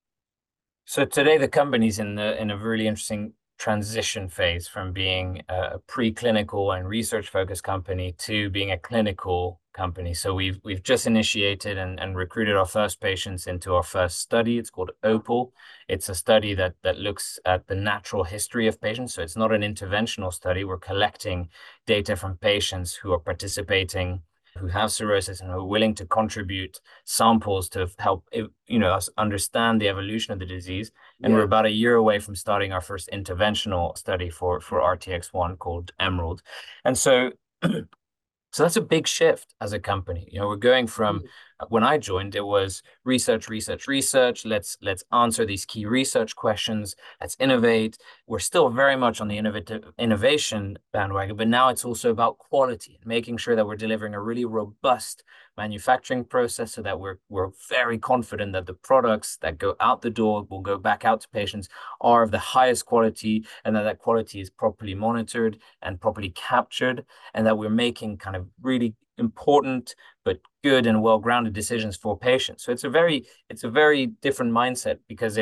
So today the company's in the in a really interesting transition phase from being a preclinical and research focused company to being a clinical company. So we've we've just initiated and, and recruited our first patients into our first study. It's called OPAL. It's a study that that looks at the natural history of patients. So it's not an interventional study. We're collecting data from patients who are participating, who have cirrhosis and who are willing to contribute samples to help, you know, us understand the evolution of the disease. And we're Yeah. about a year away from starting our first interventional study for for R T X one called Emerald. And so so that's a big shift as a company. You know, we're going from uh, when I joined, it was research, research, research. Let's let's answer these key research questions. Let's innovate. We're still very much on the innovative innovation bandwagon, but now it's also about quality, making sure that we're delivering a really robust manufacturing process so that we're we're very confident that the products that go out the door will go back out to patients are of the highest quality, and that that quality is properly monitored and properly captured, and that we're making kind of really important but good and well-grounded decisions for patients. So it's a very it's a very different mindset, because it's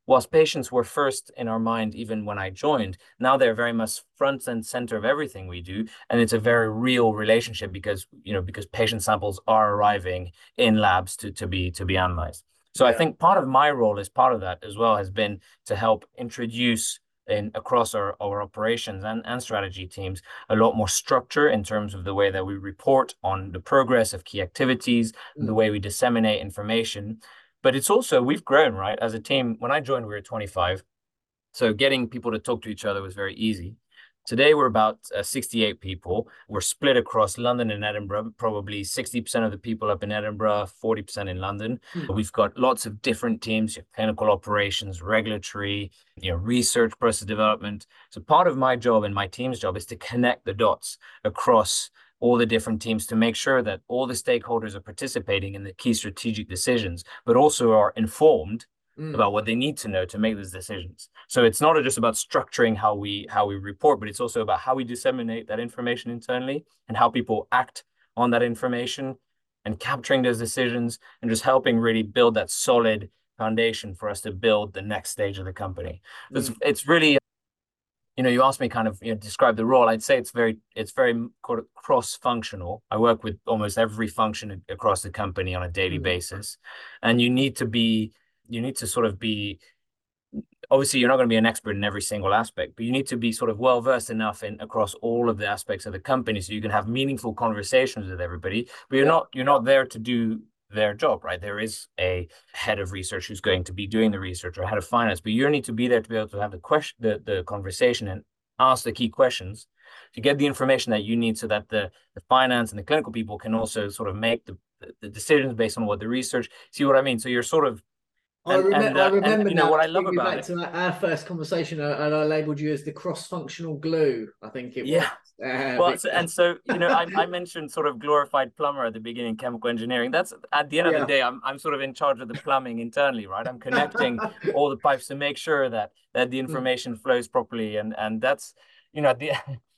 whilst patients were first in our mind even when I joined, now they're very much front and center of everything we do. And it's a very real relationship because, you know, because patient samples are arriving in labs to, to be to be analyzed. So yeah. I think part of my role as part of that as well has been to help introduce in across our, our operations and, and strategy teams a lot more structure in terms of the way that we report on the progress of key activities, mm. the way we disseminate information. But it's also, we've grown, right? As a team, when I joined, we were twenty-five. So getting people to talk to each other was very easy. Today, we're about uh, sixty-eight people. We're split across London and Edinburgh, probably sixty percent of the people up in Edinburgh, forty percent in London. Hmm. We've got lots of different teams, clinical operations, regulatory, you know, research, process development. So part of my job and my team's job is to connect the dots across all the different teams to make sure that all the stakeholders are participating in the key strategic decisions, but also are informed Mm. about what they need to know to make those decisions. So it's not just about structuring how we how we report, but it's also about how we disseminate that information internally and how people act on that information and capturing those decisions and just helping really build that solid foundation for us to build the next stage of the company. Mm. It's, it's really, you know, you asked me kind of, you know, describe the role. I'd say it's very, it's very cross-functional. I work with almost every function across the company on a daily mm. basis. And you need to be you need to sort of be, obviously you're not going to be an expert in every single aspect, but you need to be sort of well-versed enough in across all of the aspects of the company so you can have meaningful conversations with everybody, but you're yeah. not, you're not there to do their job, right? There is a head of research who's going to be doing the research or head of finance, but you need to be there to be able to have the question, the, the conversation and ask the key questions to get the information that you need so that the, the finance and the clinical people can also sort of make the, the decisions based on what the research, see what I mean? So you're sort of, I, and, rem and, uh, I remember and, you know, now, what I love about back it. to our first conversation, and I labelled you as the cross-functional glue, I think it yeah. was. Uh, well, so, and so, you know, I, I mentioned sort of glorified plumber at the beginning, chemical engineering. That's at the end yeah. of the day, I'm, I'm sort of in charge of the plumbing internally, right? I'm connecting all the pipes to make sure that, that the information flows properly. And, and that's, you know, the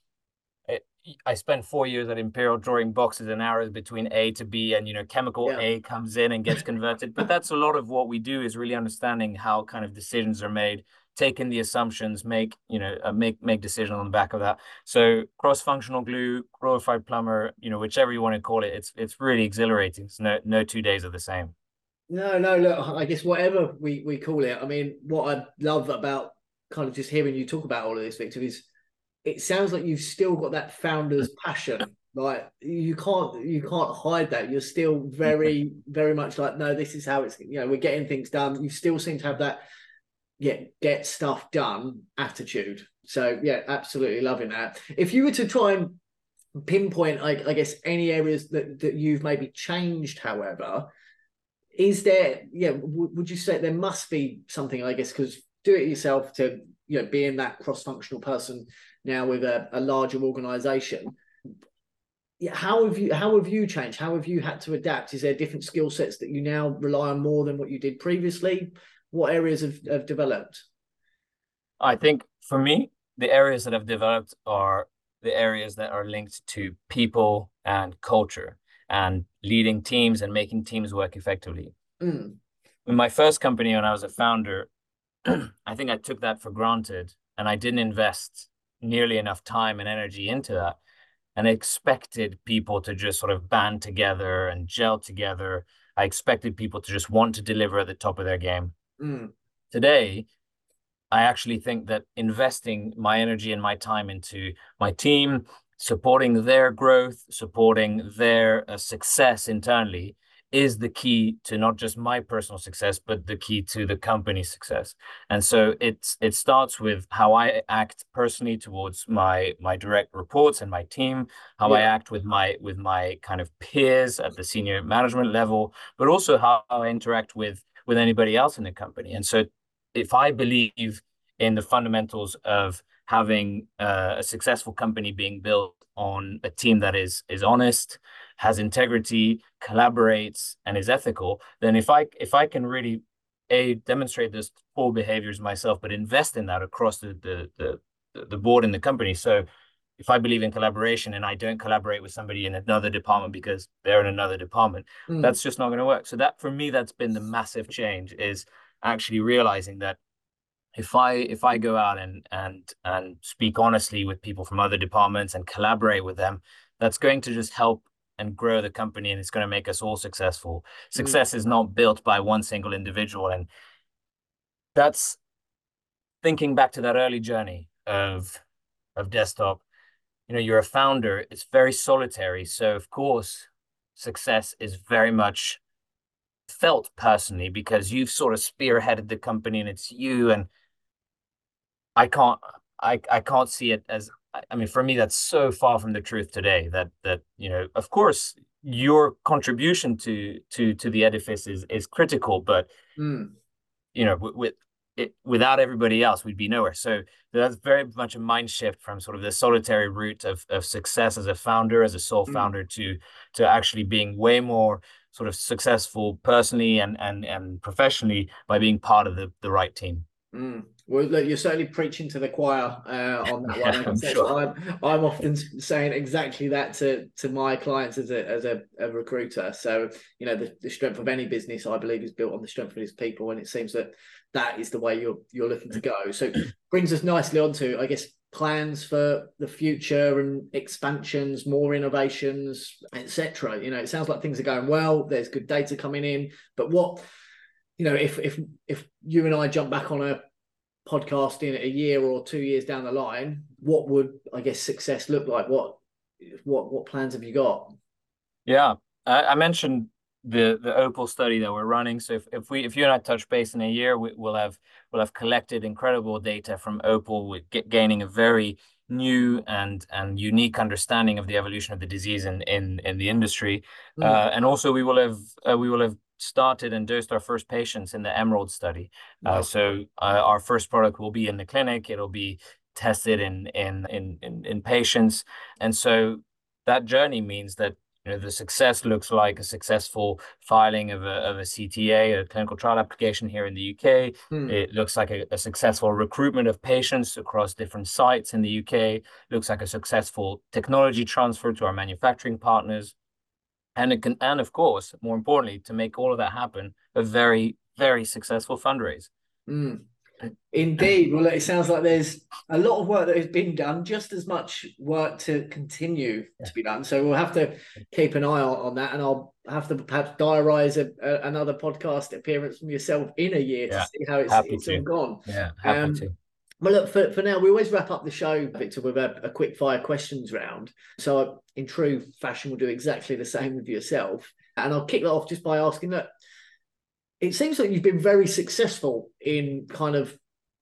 I spent four years at Imperial drawing boxes and arrows between A to B, and, you know, chemical yeah. A comes in and gets converted. But that's a lot of what we do, is really understanding how kind of decisions are made, taking the assumptions, make, you know, uh, make, make decisions on the back of that. So cross-functional glue, glorified plumber, you know, whichever you want to call it, it's, it's really exhilarating. So no, no two days are the same. No, no, look, I guess whatever we, we call it, I mean, what I love about kind of just hearing you talk about all of this, Victor, is it sounds like you've still got that founder's passion. Like you can't, you can't hide that. You're still very, very much like, no, this is how it's, you know, we're getting things done. You still seem to have that, yeah, get stuff done attitude. So yeah, absolutely loving that. If you were to try and pinpoint, I, I guess, any areas that, that you've maybe changed, however, is there, yeah, would you say there must be something, I guess, because do it yourself to, you know, being that cross-functional person now with a, a larger organization. Yeah, how have you how have you changed? How have you had to adapt? Is there different skill sets that you now rely on more than what you did previously? What areas have, have developed? I think for me, the areas that have developed are the areas that are linked to people and culture and leading teams and making teams work effectively. Mm. In my first company, when I was a founder, I think I took that for granted and I didn't invest nearly enough time and energy into that, and I expected people to just sort of band together and gel together. I expected people to just want to deliver at the top of their game. Mm. Today, I actually think that investing my energy and my time into my team, supporting their growth, supporting their uh, success internally is the key to not just my personal success, but the key to the company's success. And so it's it starts with how I act personally towards my my direct reports and my team, how yeah. I act with my with my kind of peers at the senior management level, but also how I interact with with anybody else in the company. And so if I believe in the fundamentals of having uh, a successful company being built on a team that is is honest, has integrity, collaborates, and is ethical, then if I if I can really a demonstrate those core behaviors myself, but invest in that across the the the, the board in the company. So if I believe in collaboration and I don't collaborate with somebody in another department because they're in another department, mm. that's just not going to work. So that for me, that's been the massive change, is actually realizing that if I if I go out and and and speak honestly with people from other departments and collaborate with them, that's going to just help and grow the company, and it's going to make us all successful. Mm, Success is not built by one single individual, and that's thinking back to that early journey of of Desktop. You know, you're a founder, it's very solitary, so of course success is very much felt personally because you've sort of spearheaded the company and it's you. And I can't I I can't see it as, I mean, for me, that's so far from the truth today that that, you know, of course, your contribution to to to the edifice is is critical, but mm, you know, with, with it, without everybody else, we'd be nowhere. So that's very much a mind shift from sort of the solitary route of of success as a founder, as a sole mm. founder, to to actually being way more sort of successful personally and and and professionally by being part of the the right team. Mm. Well, look, you're certainly preaching to the choir uh, on that one. Yeah, I I'm guess that's sure. what I'm. I'm often saying exactly that to to my clients as a as a, a recruiter. So you know, the, the strength of any business, I believe, is built on the strength of its people, and it seems that that is the way you're you're looking to go. So brings us nicely on to, I guess, plans for the future and expansions, more innovations, et cetera. You know, it sounds like things are going well. There's good data coming in, but what, you know, if if if you and I jump back on a podcast in a year or two years down the line, what would, I guess, success look like? What what what plans have you got? Yeah, I, I mentioned the the Opal study that we're running. So if, if we if you and I touch base in a year, we, we'll have we'll have collected incredible data from Opal, with get, gaining a very new and and unique understanding of the evolution of the disease in in in the industry. Mm. Uh, and also we will have uh, we will have started and dosed our first patients in the Emerald study. Uh, Wow. so uh, our first product will be in the clinic. It'll be tested in in in in, in patients, and so that journey means that, you know, the success looks like a successful filing of a of a C T A, a clinical trial application here in the U K. Mm. It looks like a, a successful recruitment of patients across different sites in the U K. It looks like a successful technology transfer to our manufacturing partners. And it can, and of course, more importantly, to make all of that happen, a very, very successful fundraise. Mm. Indeed. Well, it sounds like there's a lot of work that has been done, just as much work to continue Yeah. to be done. So we'll have to keep an eye on, on that, and I'll have to perhaps diarise a, a, another podcast appearance from yourself in a year to Yeah. see how it's Happy it's all to. gone. Yeah, happy Um, to. well, look, for, for now, we always wrap up the show, Victor, with a, a quick fire questions round. So, in true fashion, we'll do exactly the same with yourself. And I'll kick that off just by asking that it seems like you've been very successful in kind of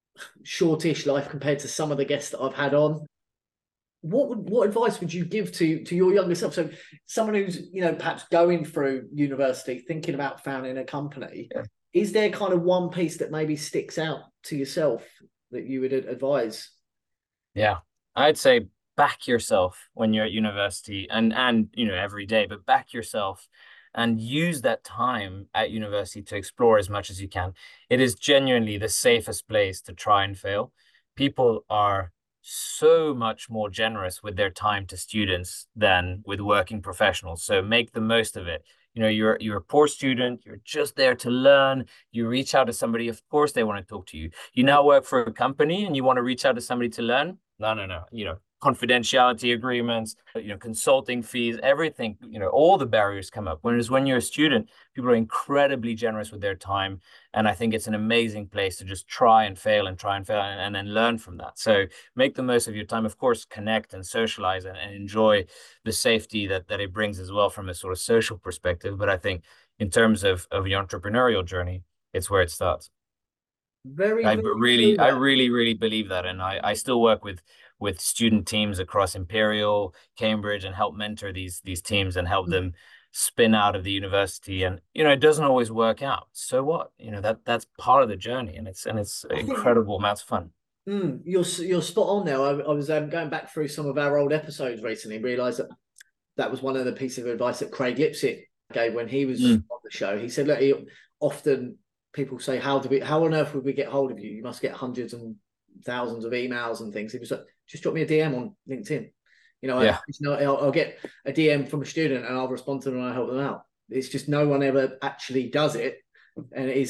shortish life compared to some of the guests that I've had on. What would what advice would you give to to your younger self? So, someone who's, you know, perhaps going through university, thinking about founding a company, Yeah. is there kind of one piece that maybe sticks out to yourself that you would advise? Yeah. I'd say back yourself when you're at university, and and you know, every day, but back yourself and use that time at university to explore as much as you can. It is genuinely the safest place to try and fail. People are so much more generous with their time to students than with working professionals. So make the most of it. You know, you're you're a poor student, you're just there to learn. You reach out to somebody, of course they want to talk to you. You now work for a company and you want to reach out to somebody to learn. No, no, no. You know, confidentiality agreements, you know, consulting fees, everything, you know, all the barriers come up. Whereas when you're a student, people are incredibly generous with their time. And I think it's an amazing place to just try and fail and try and fail and, and then learn from that. So make the most of your time. Of course, connect and socialize and, and enjoy the safety that, that it brings as well from a sort of social perspective. But I think in terms of, of your entrepreneurial journey, it's where it starts. Very, I very really, true I there. really, really believe that, and I, I still work with with student teams across Imperial, Cambridge, and help mentor these these teams and help them spin out of the university. And you know, it doesn't always work out. So what? You know, that that's part of the journey, and it's and it's I think incredible amounts of fun. mm, you're you're spot on there. I, I was um, going back through some of our old episodes recently, realised that that was one of the pieces of advice that Craig Lipsett gave when he was Mm. on the show. He said, look, he, often people say, how do we, how on earth would we get hold of you? You must get hundreds and thousands of emails and things. He was like, just drop me a D M on LinkedIn. You know, I, Yeah, you know, I'll, I'll get a D M from a student and I'll respond to them and I'll help them out. It's just no one ever actually does it. And he yeah, says,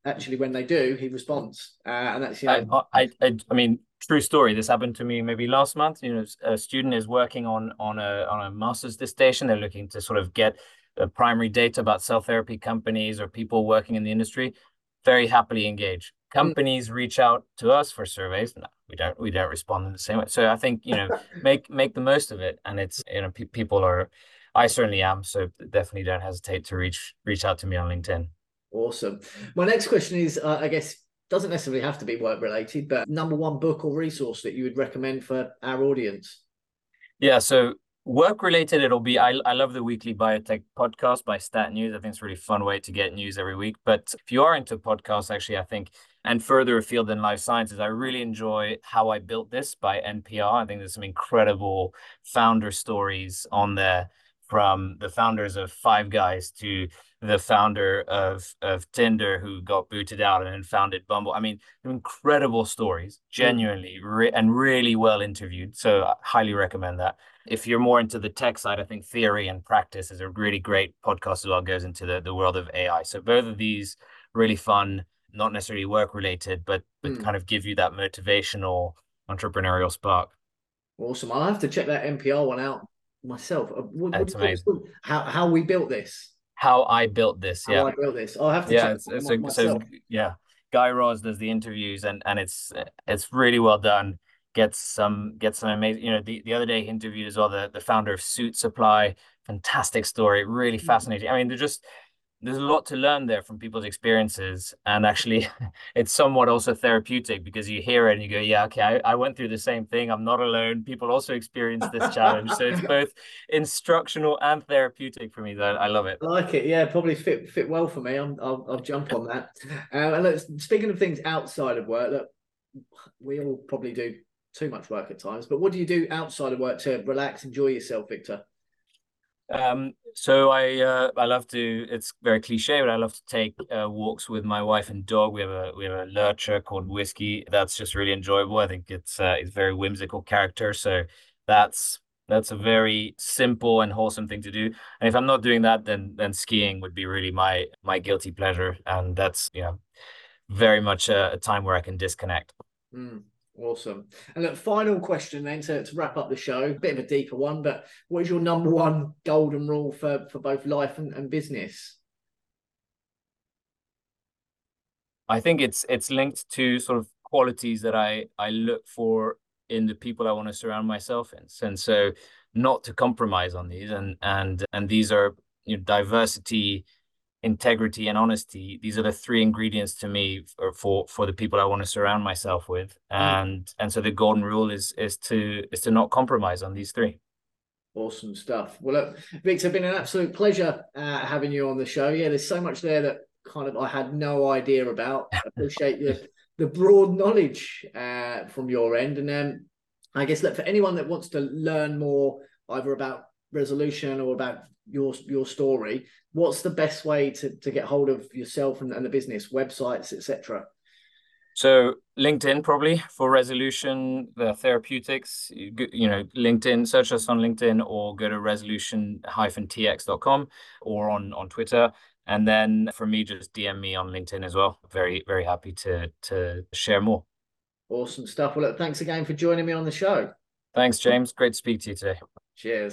actually when they do, he responds, uh, and that's you I, know. I, I, I mean, true story. This happened to me maybe last month. You know, a student is working on on a on a master's dissertation. They're looking to sort of get uh, primary data about cell therapy companies or people working in the industry. Very happily engage. Mm. Companies reach out to us for surveys. No, we don't. We don't respond in the same way. So I think you know, make make the most of it. And it's you know, pe people are. I certainly am. So definitely don't hesitate to reach reach out to me on LinkedIn. Awesome. My next question is, uh, I guess, doesn't necessarily have to be work related, but number one book or resource that you would recommend for our audience? Yeah, so work related, it'll be I, I love the weekly biotech podcast by Stat News. I think it's a really fun way to get news every week. But if you are into podcasts, actually, I think, and further afield than life sciences, I really enjoy How I Built This by N P R. I think there's some incredible founder stories on there, from the founders of Five Guys to the founder of of Tinder, who got booted out and then founded Bumble. I mean, incredible stories, genuinely, re and really well interviewed. So I highly recommend that. If you're more into the tech side, I think Theory and Practice is a really great podcast as well. It goes into the, the world of A I. So both of these really fun, not necessarily work related, but but Mm. kind of give you that motivational entrepreneurial spark. Awesome. I'll have to check that N P R one out myself. What, what It's do you amazing. call it? How how we built this? How I Built This. How Yeah. I built this. I'll have to Yeah, check it's, that it's one a, out so myself. yeah, Guy Raz does the interviews, and and it's it's really well done. Gets some gets some amazing. You know, the, the other day he interviewed as well the the founder of Suit Supply. Fantastic story, really fascinating. I mean, they're just there's a lot to learn there from people's experiences, and actually it's somewhat also therapeutic, because you hear it and you go, yeah, okay, I, I went through the same thing, I'm not alone, people also experience this challenge. So it's both instructional and therapeutic for me. That I love it. I like it. Yeah, probably fit fit well for me. I'm, I'll I'll jump on that. Um, and look, speaking of things outside of work, look, we all probably do too much work at times. But what do you do outside of work to relax, enjoy yourself, Victor? Um, so I uh, I love to. It's very cliche, but I love to take uh, walks with my wife and dog. We have a we have a lurcher called Whiskey. That's just really enjoyable. I think it's uh, it's a very whimsical character. So that's that's a very simple and wholesome thing to do. And if I'm not doing that, then then skiing would be really my my guilty pleasure. And that's you know very much a, a time where I can disconnect. Mm, awesome. And look, final question then to, to wrap up the show, a bit of a deeper one, but what is your number one golden rule for, for both life and, and business? I think it's it's linked to sort of qualities that I I look for in the people I want to surround myself in. And so not to compromise on these, and and and these are you know diversity, integrity, and honesty. These are the three ingredients to me for for, for the people I want to surround myself with. Mm. And and so the golden rule is is to is to not compromise on these three. Awesome stuff. Well, look, Victor, been an absolute pleasure uh, having you on the show. Yeah, there's so much there that kind of I had no idea about. I appreciate the the broad knowledge uh, from your end, and then I guess look for anyone that wants to learn more either about Resolution or about your your story. What's the best way to to get hold of yourself and, and the business websites, et cetera? So LinkedIn probably for Resolution, the therapeutics, you, you know, LinkedIn, search us on LinkedIn or go to resolution dash t x dot com or on, on Twitter. And then for me, just D M me on LinkedIn as well. Very, very happy to, to share more. Awesome stuff. Well, look, thanks again for joining me on the show. Thanks, James. Great to speak to you today. Cheers.